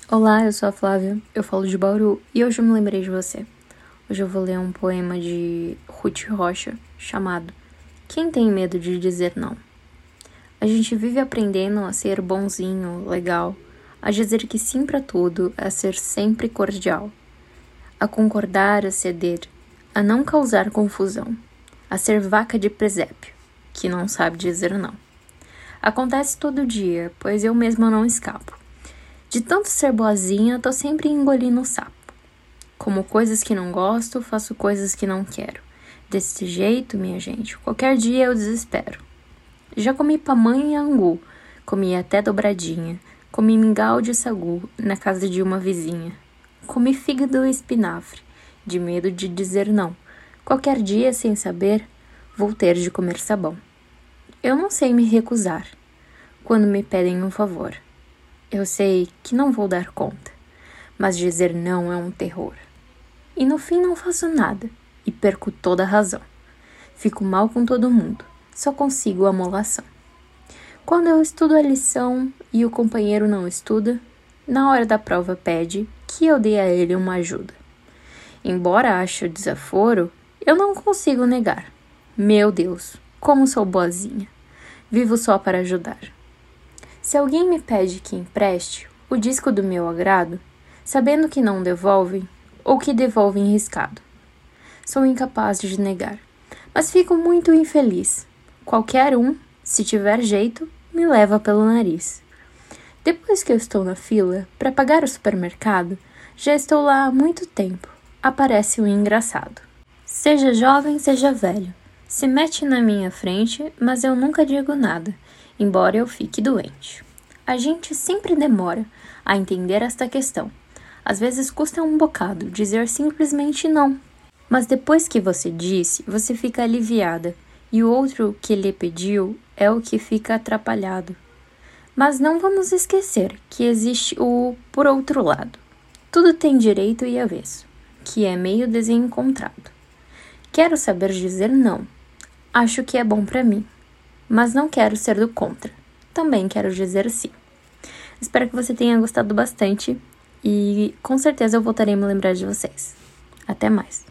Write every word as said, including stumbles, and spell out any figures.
Olá, eu sou a Flávia, eu falo de Bauru e hoje eu me lembrei de você. Hoje eu vou ler um poema de Ruth Rocha chamado Quem Tem Medo de Dizer Não? A gente vive aprendendo a ser bonzinho, legal, a dizer que sim pra tudo, a ser sempre cordial, a concordar, a ceder, a não causar confusão, a ser vaca de presépio, que não sabe dizer não. Acontece todo dia, pois eu mesma não escapo. De tanto ser boazinha, tô sempre engolindo o sapo. Como coisas que não gosto, faço coisas que não quero. Desse jeito, minha gente, qualquer dia eu desespero. Já comi pamonha e angu, comi até dobradinha, comi mingau de sagu na casa de uma vizinha. Comi fígado e espinafre, de medo de dizer não. Qualquer dia, sem saber, vou ter de comer sabão. Eu não sei me recusar quando me pedem um favor. Eu sei que não vou dar conta, mas dizer não é um terror. E no fim não faço nada e perco toda a razão. Fico mal com todo mundo, só consigo a molação. Quando eu estudo a lição e o companheiro não estuda, na hora da prova pede que eu dê a ele uma ajuda. Embora ache o desaforo, eu não consigo negar. Meu Deus, como sou boazinha. Vivo só para ajudar. Se alguém me pede que empreste o disco do meu agrado, sabendo que não devolvem ou que devolvem riscado, sou incapaz de negar, mas fico muito infeliz. Qualquer um, se tiver jeito, me leva pelo nariz. Depois que eu estou na fila para pagar o supermercado, já estou lá há muito tempo. Aparece um engraçado. Seja jovem, seja velho, se mete na minha frente, mas eu nunca digo nada, embora eu fique doente. A gente sempre demora a entender esta questão. Às vezes custa um bocado dizer simplesmente não. Mas depois que você disse, você fica aliviada, e o outro que lhe pediu é o que fica atrapalhado. Mas não vamos esquecer que existe o por outro lado. Tudo tem direito e avesso, que é meio desencontrado. Quero saber dizer não. Acho que é bom pra mim, mas não quero ser do contra. Também quero dizer sim. Espero que você tenha gostado bastante e com certeza eu voltarei a me lembrar de vocês. Até mais!